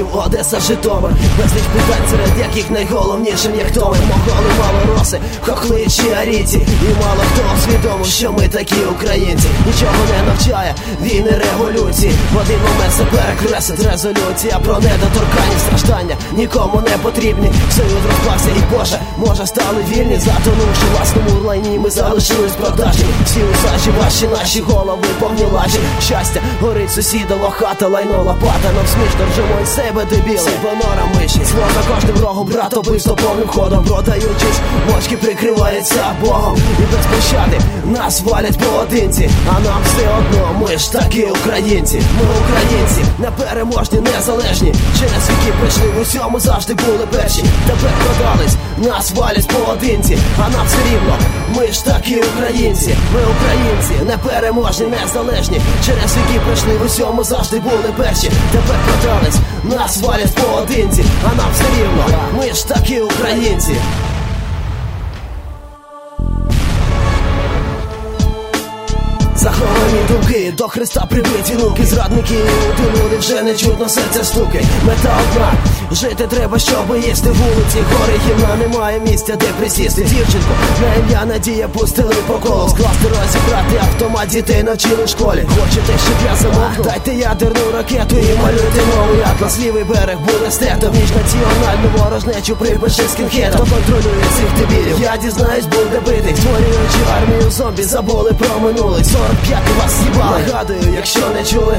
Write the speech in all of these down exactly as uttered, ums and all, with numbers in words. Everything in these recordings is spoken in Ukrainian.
Львів, Одеса, Житомир. Безліч питань, серед яких найголовнішим є хто ми. Монголи, малороси, хохли чи арійці. І мало хто усвідомив, що ми такі українці. Нічого не навчає війни, революції. В один момент це перекреслить резолюція. Про недоторканні страждання нікому не потрібні. Союз розпався і Боже, може стали вільні. Затонувши в власному лайні, ми залишились продажні. Всі усачі ваші, наші голови повні лажі. Щастя, горить сусідова хата, лайно лопата. Нам смішно ржемо із себе дебіли. Сипонора миші, зло за кожним рогом, брат убивство повним ходом. Продаючись, мочки прикриваються Богом. І без пощади нас валять поодинці. А нам все одно, ми ж такі українці. Ми українці, непереможні, незалежні. Через віки прийшли, в усьому завжди були перші. Тепер продались, нас валять поодинці. А нам все рівно, ми ж такі українці. Ми українці, непереможні, незалежні. Через віки прийшли, в усьому завжди були перші. Тепер продались, нас валять поодинці. А нам все рівно, ми ж такі українці. Заховані думки, до Христа прибиті луки. Зрадники і люди, люди, вже не чутно серця стуки. Мета одна, жити треба, щоб їсти. Вулиці, гори, гімна, немає місця, де присісти. Дівчинку на ім'я Надія пустили по колу. Скласти, розібрати автомат, дітей навчили в школі. Хочете, щоб я замовкнув? Дайте ядерну ракету і малюйте новий атлас. Лівий берег буде стето, в міжнаціональну ворожнечу припиши скінхедом. Хто контролює цих дебілів? Я дізнаюсь, буде битих. Створюючи армію зомбі, забули про минулий. сорок п'ятий вас з'їбали. Нагадую, якщо не чули.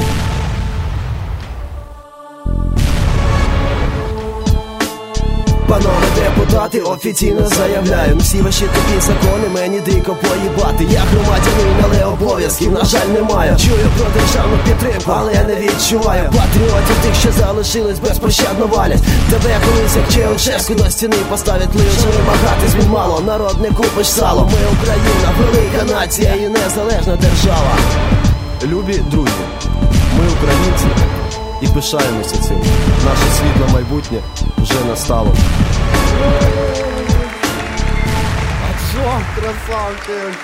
Панове депутати, офіційно заявляю, всі ваші тобі закони мені дико поїбати. Я громадянин, але обов'язків, на жаль, не маю. Чую про державну підтримку, але я не відчуваю. Патріотів тих, що залишились, безпощадно валять. Тебе колись, як Чаушеску, до стіни поставять лиш. Вимагати змін мало, народ не купиш сало. Ми Україна, велика нація і незалежна держава. Любі друзі, ми українці і пишаємося цим. Наше світле майбутнє вже настало. А що, красавчик?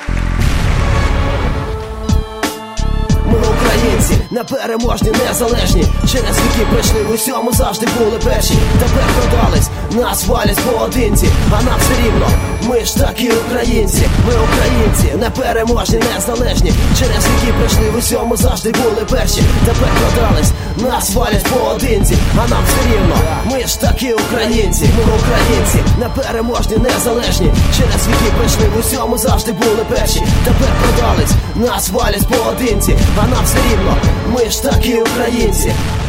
Ми українці, непереможні, незалежні. Через віки прийшли, в усьому завжди були перші. Тепер продались, нас валять поодинці. А нам все рівно, ми ж такі українці. Ми українці, непереможні, незалежні. Через віки прийшли, в усьому завжди були перші. Тепер продались, нас валять поодинці. А нам все рівно, ми ж такі українці. Ми українці, непереможні, незалежні. Через віки прийшли, в усьому завжди були перші. Тепер продались, нас валять поодинці. А нам все рівно, ми ж такі українці.